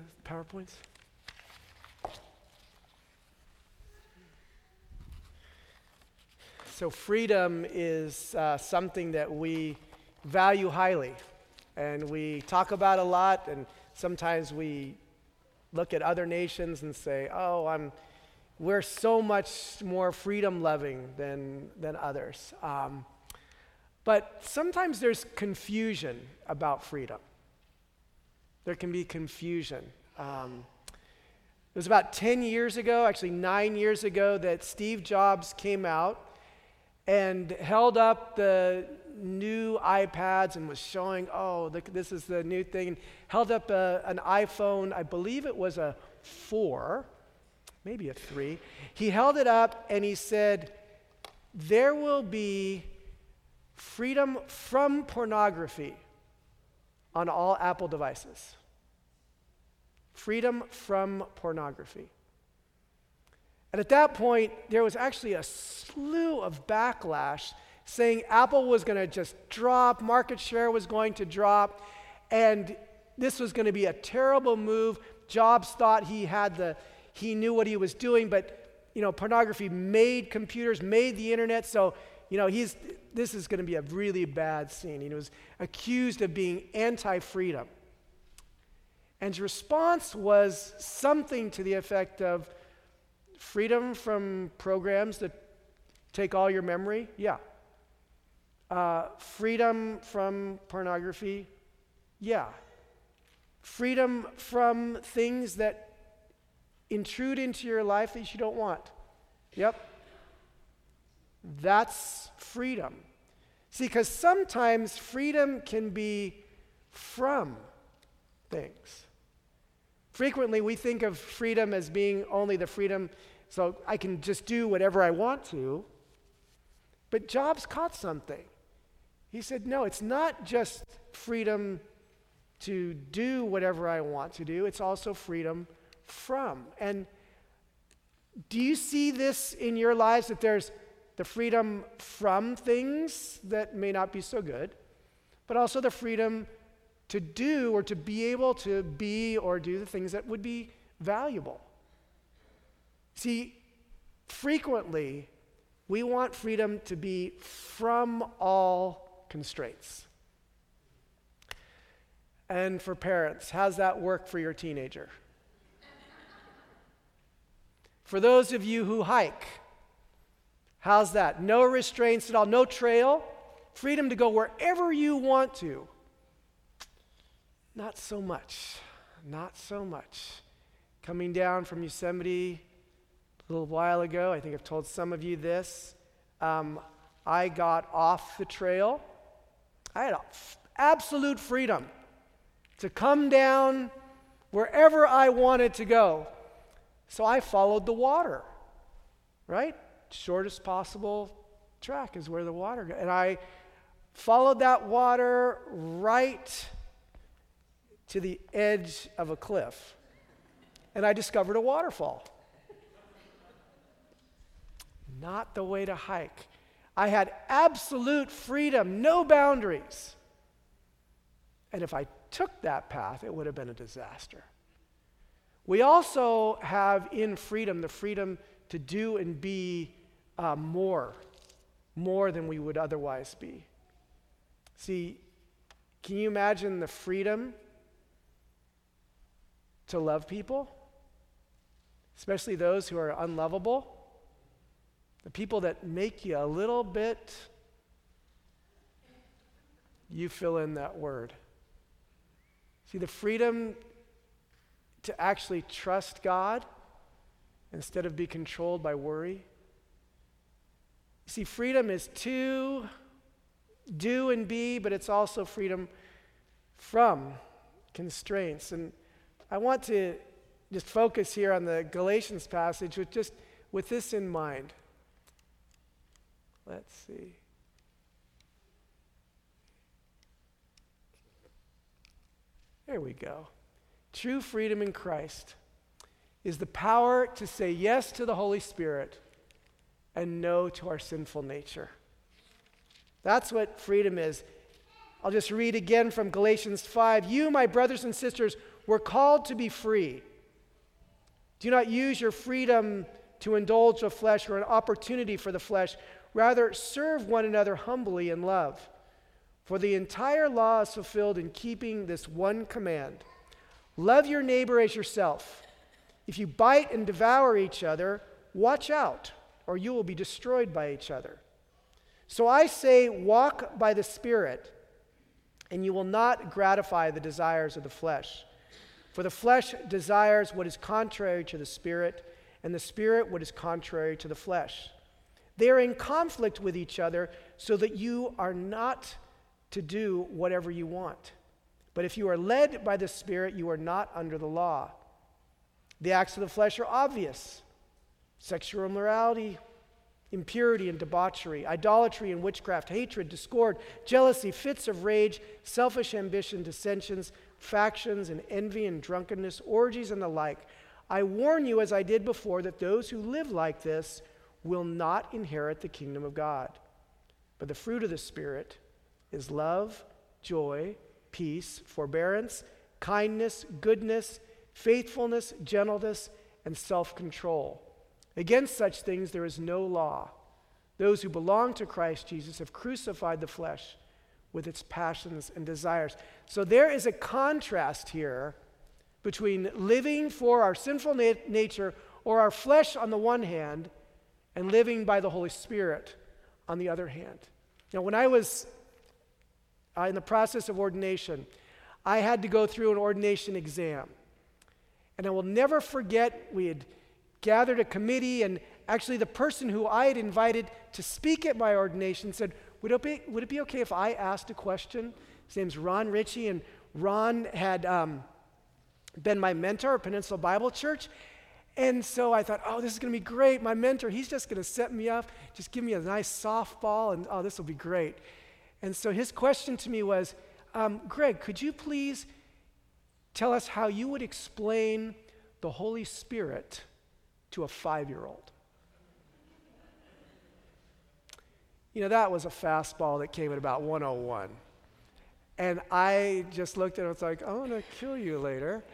PowerPoints? So freedom is something that we value highly, and we talk about a lot, and sometimes we look at other nations and say, we're so much more freedom-loving than others. But sometimes there's confusion about freedom. There can be confusion. It was about 10 years ago, actually 9 years ago, that Steve Jobs came out and held up the new iPads and was showing, look, this is the new thing, and held up an iPhone, I believe it was a 4, maybe a 3. He held it up and he said, there will be freedom from pornography on all Apple devices. Freedom from pornography. And at that point, there was actually a slew of backlash saying Apple was going to just drop, market share was going to drop, and this was going to be a terrible move. Jobs thought he knew what he was doing, but pornography made computers, made the internet, so this is going to be a really bad scene. He was accused of being anti-freedom. And his response was something to the effect of, freedom from programs that take all your memory? Yeah. Freedom from pornography? Yeah. Freedom from things that intrude into your life that you don't want? Yep. That's freedom. See, because sometimes freedom can be from things. Frequently, we think of freedom as being only the freedom so I can just do whatever I want to. But Jobs caught something. He said, no, it's not just freedom to do whatever I want to do. It's also freedom from. And do you see this in your lives, that there's the freedom from things that may not be so good, but also the freedom to do or to be able to be or do the things that would be valuable? See, frequently, we want freedom to be from all constraints. And for parents, how's that work for your teenager? For those of you who hike, how's that? No restraints at all, no trail, freedom to go wherever you want to. Not so much. Coming down from Yosemite a little while ago, I think I've told some of you this, I got off the trail. I had absolute freedom to come down wherever I wanted to go. So I followed the water, right? Shortest possible track is where the water goes. And I followed that water right to the edge of a cliff. And I discovered a waterfall. Not the way to hike. I had absolute freedom, no boundaries. And if I took that path, it would have been a disaster. We also have in freedom the freedom to do and be more than we would otherwise be. See, can you imagine the freedom to love people, especially those who are unlovable? The people that make you a little bit, you fill in that word. See, the freedom to actually trust God instead of be controlled by worry. See, freedom is to do and be, but it's also freedom from constraints. And I want to just focus here on the Galatians passage with this in mind. Let's see. There we go. True freedom in Christ is the power to say yes to the Holy Spirit and no to our sinful nature. That's what freedom is. I'll just read again from Galatians 5. You, my brothers and sisters, we're called to be free. Do not use your freedom to indulge the flesh or an opportunity for the flesh. Rather, serve one another humbly in love. For the entire law is fulfilled in keeping this one command: love your neighbor as yourself. If you bite and devour each other, watch out, or you will be destroyed by each other. So I say, walk by the Spirit, and you will not gratify the desires of the flesh. For the flesh desires what is contrary to the Spirit, and the Spirit what is contrary to the flesh. They are in conflict with each other, so that you are not to do whatever you want. But if you are led by the Spirit, you are not under the law. The acts of the flesh are obvious: sexual immorality, impurity and debauchery, idolatry and witchcraft, hatred, discord, jealousy, fits of rage, selfish ambition, dissensions, factions and envy and drunkenness, orgies and the like. I warn you, as I did before, that those who live like this will not inherit the kingdom of God. But the fruit of the Spirit is love, joy, peace, forbearance, kindness, goodness, faithfulness, gentleness, and self-control. Against such things there is no law. Those who belong to Christ Jesus have crucified the flesh with its passions and desires. So there is a contrast here between living for our sinful nature or our flesh on the one hand and living by the Holy Spirit on the other hand. Now, when I was in the process of ordination, I had to go through an ordination exam. And I will never forget, we had gathered a committee, and actually the person who I had invited to speak at my ordination said, would it be okay if I asked a question? His name's Ron Ritchie, and Ron had been my mentor at Peninsula Bible Church. And so I thought, this is going to be great. My mentor, he's just going to set me up, just give me a nice softball, and this will be great. And so his question to me was, Greg, could you please tell us how you would explain the Holy Spirit to a 5-year-old? That was a fastball that came at about 101. And I just looked at it and was like, I'm going to kill you later.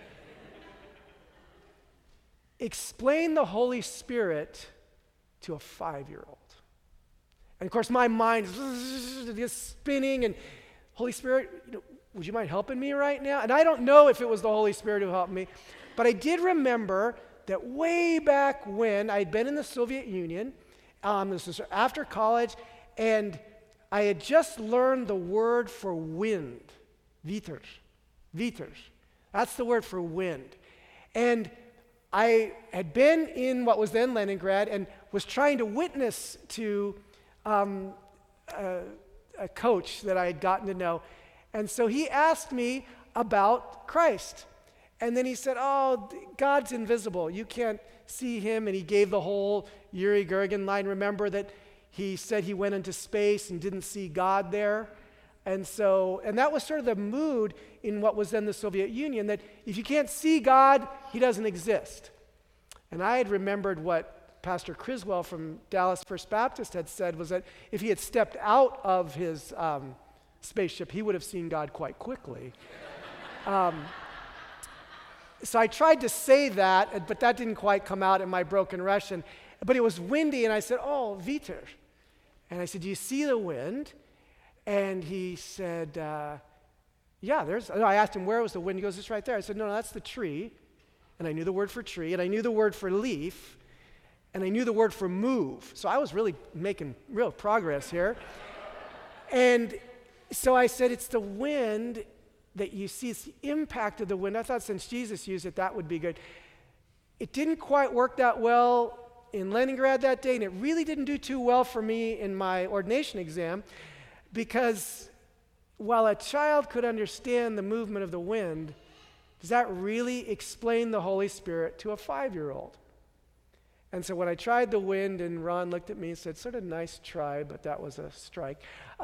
Explain the Holy Spirit to a 5-year-old. And of course, my mind is just spinning, and Holy Spirit, would you mind helping me right now? And I don't know if it was the Holy Spirit who helped me, but I did remember that way back when I had been in the Soviet Union, this was after college, and I had just learned the word for wind, vitr. That's the word for wind. And I had been in what was then Leningrad and was trying to witness to a coach that I had gotten to know. And so he asked me about Christ. And then he said, God's invisible. You can't see him. And he gave the whole Yuri Gagarin line. Remember that he said he went into space and didn't see God there. And that was sort of the mood in what was then the Soviet Union, that if you can't see God, he doesn't exist. And I had remembered what Pastor Criswell from Dallas First Baptist had said, was that if he had stepped out of his spaceship, he would have seen God quite quickly. So I tried to say that, but that didn't quite come out in my broken Russian. But it was windy, and I said, vitr. And I said, do you see the wind? And he said, yeah, I asked him, where was the wind? He goes, it's right there. I said, no, that's the tree. And I knew the word for tree, and I knew the word for leaf, and I knew the word for move. So I was really making real progress here. And so I said, it's the wind that you see. It's the impact of the wind. I thought since Jesus used it, that would be good. It didn't quite work that well in Leningrad that day, and it really didn't do too well for me in my ordination exam, because while a child could understand the movement of the wind, does that really explain the Holy Spirit to a 5-year-old? And so when I tried the wind, and Ron looked at me and said, sort of nice try, but that was a strike.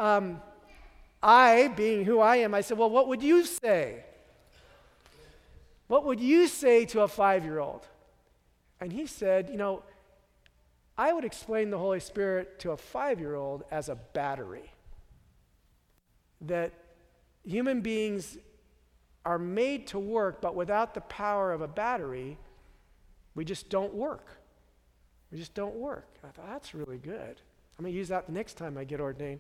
I, being who I am, I said, well, what would you say? What would you say to a 5-year-old? And he said, I would explain the Holy Spirit to a 5-year-old as a battery. That human beings are made to work, but without the power of a battery, we just don't work. We just don't work. I thought, that's really good. I'm going to use that the next time I get ordained.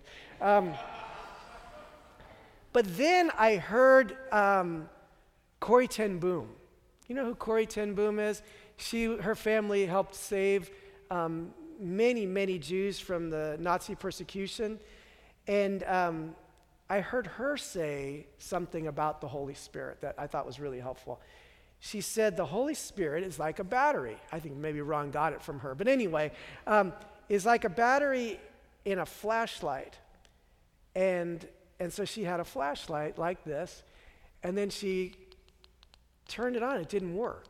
But then I heard Corrie ten Boom. You know who Corrie ten Boom is? Her family helped save many, many Jews from the Nazi persecution. And I heard her say something about the Holy Spirit that I thought was really helpful. She said the Holy Spirit is like a battery. I think maybe Ron got it from her. But anyway, is like a battery in a flashlight. And so she had a flashlight like this, and then she turned it on. It didn't work.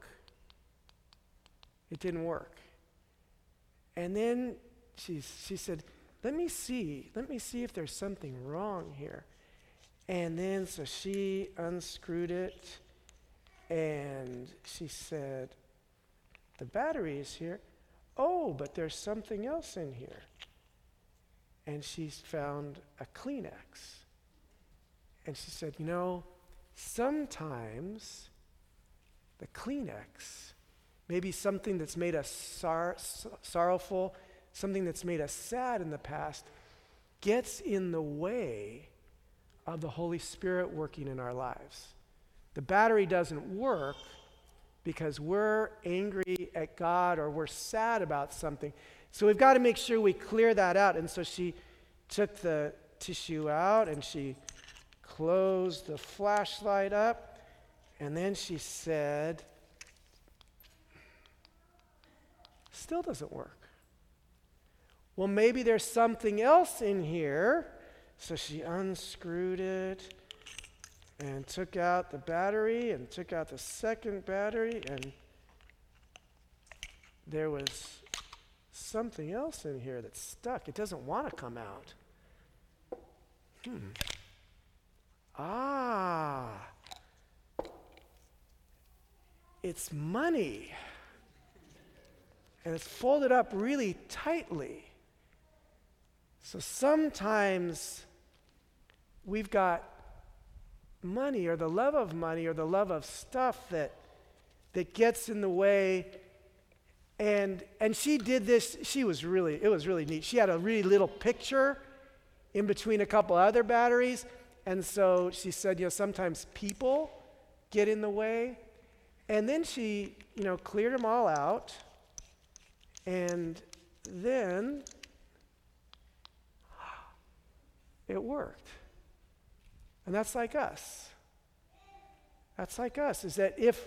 It didn't work. And then she said, let me see if there's something wrong here. And then so she unscrewed it, and she said, the battery is here. Oh, but there's something else in here. And she found a Kleenex. And she said, sometimes the Kleenex, maybe something that's made us sorrowful, something that's made us sad in the past, gets in the way of the Holy Spirit working in our lives. The battery doesn't work because we're angry at God or we're sad about something. So we've got to make sure we clear that out. And so she took the tissue out and she closed the flashlight up, and then she said, still doesn't work. Well, maybe there's something else in here. So she unscrewed it and took out the battery and took out the second battery, and there was something else in here that's stuck. It doesn't want to come out. It's money. And it's folded up really tightly. So sometimes we've got money or the love of stuff that gets in the way. And she did this, it was really neat. She had a really little picture in between a couple other batteries. And so she said, sometimes people get in the way. And then she, cleared them all out. And then it worked. And that's like us. That's like us, is that if,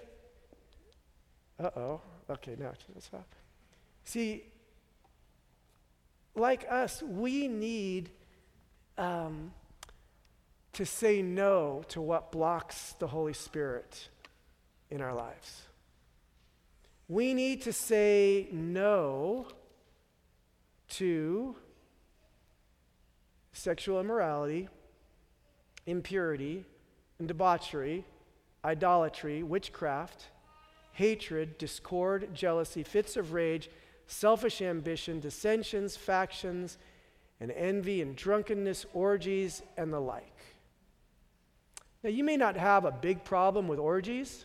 okay, now let's stop. See, like us, we need to say no to what blocks the Holy Spirit in our lives. We need to say no to sexual immorality, impurity, and debauchery, idolatry, witchcraft, hatred, discord, jealousy, fits of rage, selfish ambition, dissensions, factions, and envy, and drunkenness, orgies, and the like. Now, you may not have a big problem with orgies,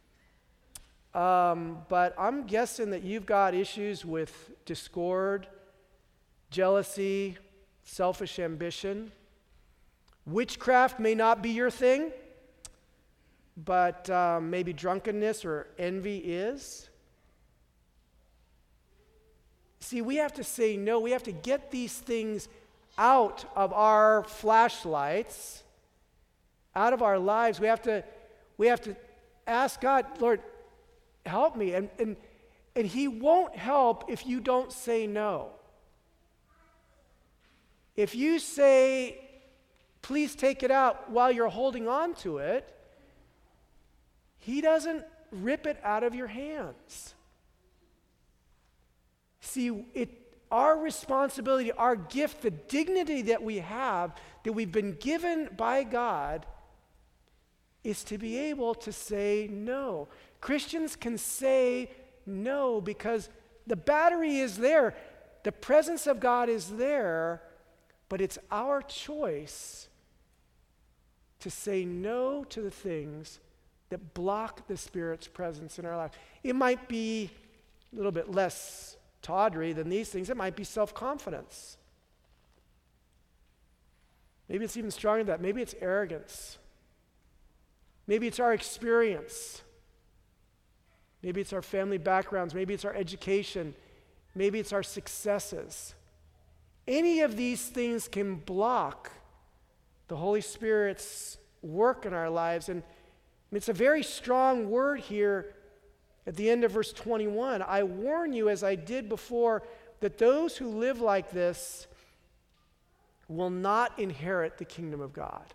but I'm guessing that you've got issues with discord, jealousy, selfish ambition. Witchcraft may not be your thing, but maybe drunkenness or envy is. See, we have to say no. We have to get these things out of our flashlights, out of our lives. We have to ask God, Lord, help me. And He won't help if you don't say no. If you say, please take it out while you're holding on to it, He doesn't rip it out of your hands. See, our responsibility, our gift, the dignity that we have, that we've been given by God, is to be able to say no. Christians can say no because the battery is there. The presence of God is there, but it's our choice to say no to the things that block the Spirit's presence in our life. It might be a little bit less tawdry than these things. It might be self-confidence. Maybe it's even stronger than that. Maybe it's arrogance. Maybe it's our experience. Maybe it's our family backgrounds. Maybe it's our education. Maybe it's our successes. Any of these things can block the Holy Spirit's work in our lives. And it's a very strong word here at the end of verse 21. I warn you, as I did before, that those who live like this will not inherit the kingdom of God.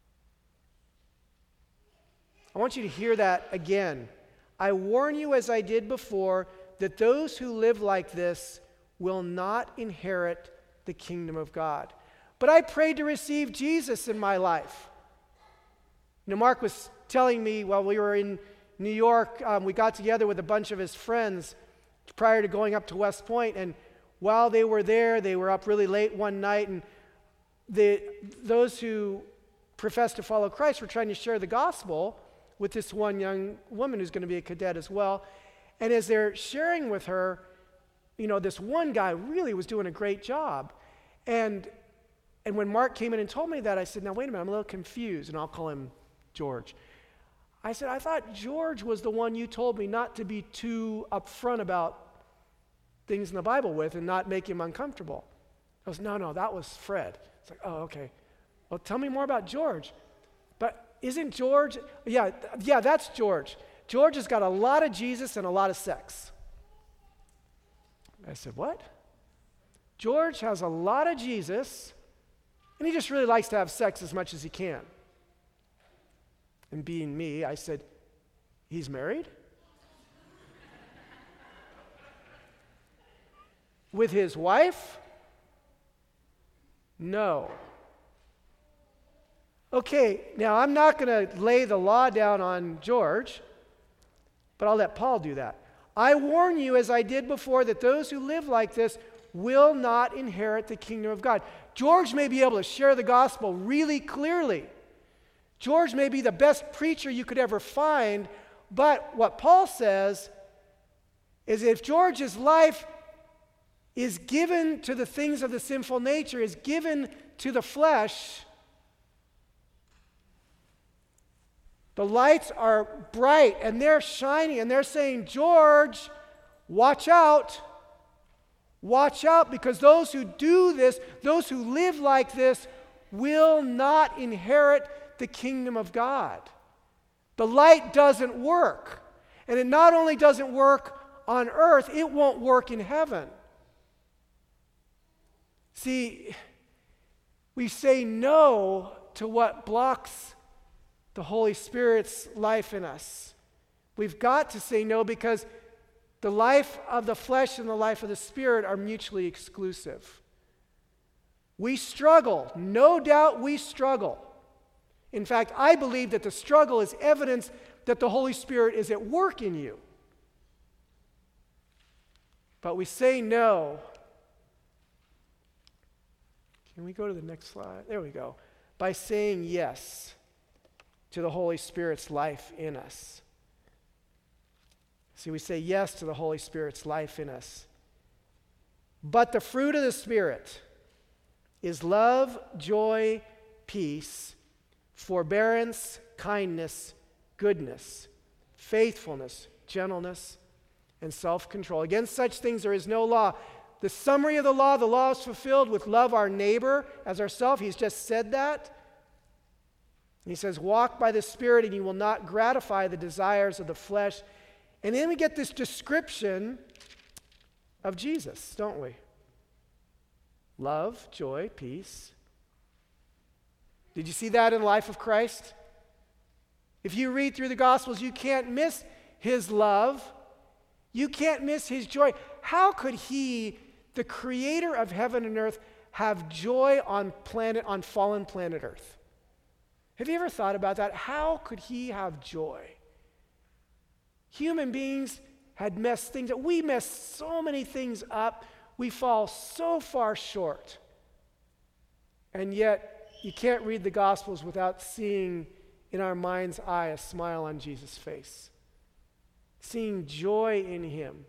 I want you to hear that again. I warn you, as I did before, that those who live like this will not inherit the kingdom of God. But I prayed to receive Jesus in my life. You know, Mark was telling me while we were in New York, we got together with a bunch of his friends prior to going up to West Point, and while they were there, they were up really late one night, and those who professed to follow Christ were trying to share the gospel with this one young woman who's going to be a cadet as well. And as they're sharing with her, you know, this one guy really was doing a great job. And when Mark came in and told me that, I said, now wait a minute, I'm a little confused, and I'll call him George. I said, I thought George was the one you told me not to be too upfront about things in the Bible with and not make him uncomfortable. I was, no, that was Fred. It's like, oh, okay. Well, tell me more about George. But isn't George, yeah, that's George. George has got a lot of Jesus and a lot of sex. I said, what? George has a lot of Jesus, and he just really likes to have sex as much as he can. And being me, I said, he's married? With his wife? No. Okay, now I'm not going to lay the law down on George, but I'll let Paul do that. I warn you, as I did before, that those who live like this will not inherit the kingdom of God. George may be able to share the gospel really clearly. George may be the best preacher you could ever find, but what Paul says is if George's life is given to the things of the sinful nature, is given to the flesh, the lights are bright and they're shining and they're saying, George, watch out. Watch out, because those who do this, those who live like this, will not inherit the kingdom of God. The light doesn't work. And it not only doesn't work on earth, it won't work in heaven. See, we say no to what blocks the Holy Spirit's life in us. We've got to say no because the life of the flesh and the life of the Spirit are mutually exclusive. We struggle. No doubt we struggle. In fact, I believe that the struggle is evidence that the Holy Spirit is at work in you. But we say no. Can we go to the next slide? There we go. By saying yes to the Holy Spirit's life in us. See, we say yes to the Holy Spirit's life in us. But the fruit of the Spirit is love, joy, peace, forbearance, kindness, goodness, faithfulness, gentleness, and self-control. Against such things there is no law. The summary of the law is fulfilled with love our neighbor as ourselves. He's just said that. He says, walk by the Spirit and you will not gratify the desires of the flesh. And then we get this description of Jesus, don't we? Love, joy, peace. Did you see that in the life of Christ? If you read through the Gospels, you can't miss his love. You can't miss his joy. How could he, the creator of heaven and earth, have joy on fallen planet Earth? Have you ever thought about that? How could he have joy? Human beings had messed things up. We mess so many things up. We fall so far short. And yet, you can't read the Gospels without seeing in our mind's eye a smile on Jesus' face, seeing joy in him,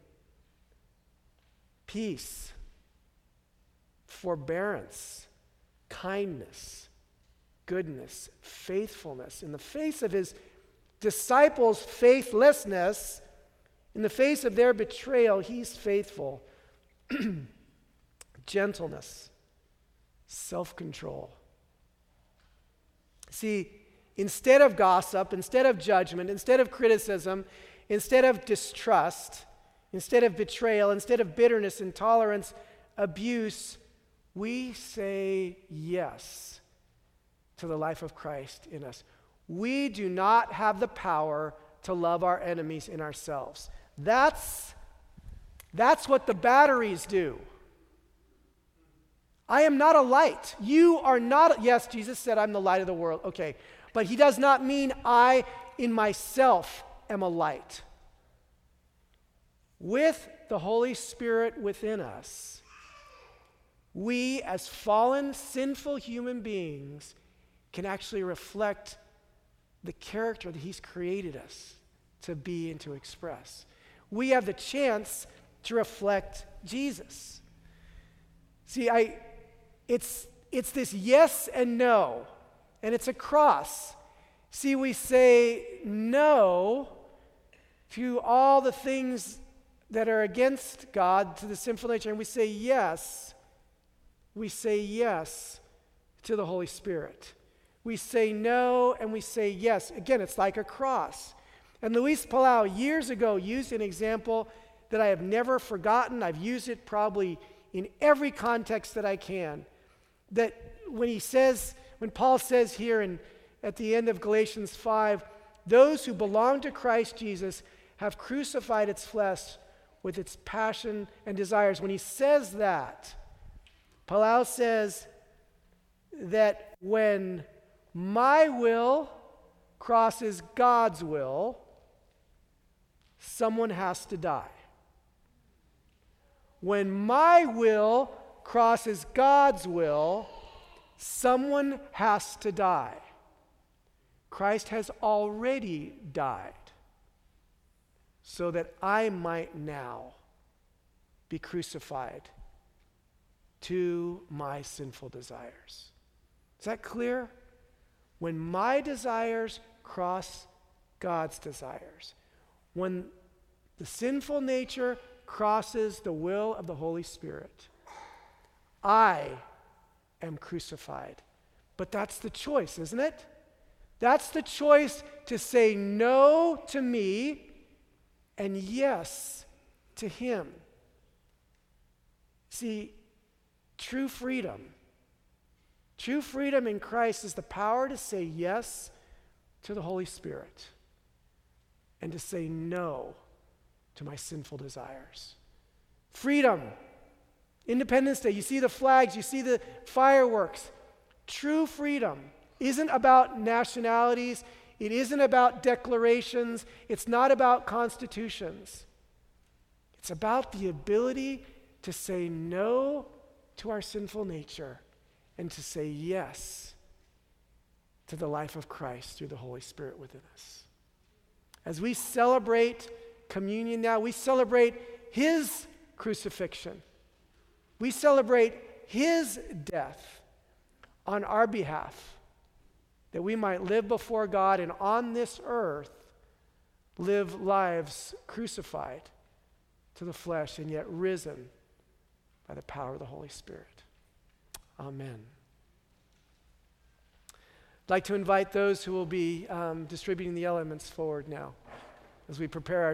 peace, forbearance, kindness, goodness, faithfulness. In the face of his disciples' faithlessness, in the face of their betrayal, he's faithful. Gentleness, self-control. See, instead of gossip, instead of judgment, instead of criticism, instead of distrust, instead of betrayal, instead of bitterness, intolerance, abuse, we say yes to the life of Christ in us. We do not have the power to love our enemies in ourselves. That's what the batteries do. I am not a light. You are not. Yes, Jesus said, I'm the light of the world. Okay. But he does not mean I in myself am a light. With the Holy Spirit within us, we as fallen, sinful human beings can actually reflect the character that he's created us to be and to express. We have the chance to reflect Jesus. See, it's this yes and no, and it's a cross. See, we say no to all the things that are against God, to the sinful nature, and we say yes. We say yes to the Holy Spirit. We say no and we say yes. Again, it's like a cross. And Luis Palau years ago used an example that I have never forgotten. I've used it probably in every context that I can. That when Paul says here at the end of Galatians 5, those who belong to Christ Jesus have crucified its flesh with its passion and desires. When he says that, Palau says that when my will crosses God's will, someone has to die. When my will crosses God's will, someone has to die. Christ has already died so that I might now be crucified to my sinful desires. Is that clear? When my desires cross God's desires, when the sinful nature crosses the will of the Holy Spirit, I am crucified. But that's the choice, isn't it? That's the choice to say no to me and yes to him. See, true freedom in Christ is the power to say yes to the Holy Spirit and to say no to my sinful desires. Freedom. Independence Day, you see the flags, you see the fireworks. True freedom isn't about nationalities. It isn't about declarations. It's not about constitutions. It's about the ability to say no to our sinful nature and to say yes to the life of Christ through the Holy Spirit within us. As we celebrate communion now, we celebrate his crucifixion. We celebrate his death on our behalf, that we might live before God and on this earth live lives crucified to the flesh and yet risen by the power of the Holy Spirit. Amen. I'd like to invite those who will be distributing the elements forward now as we prepare our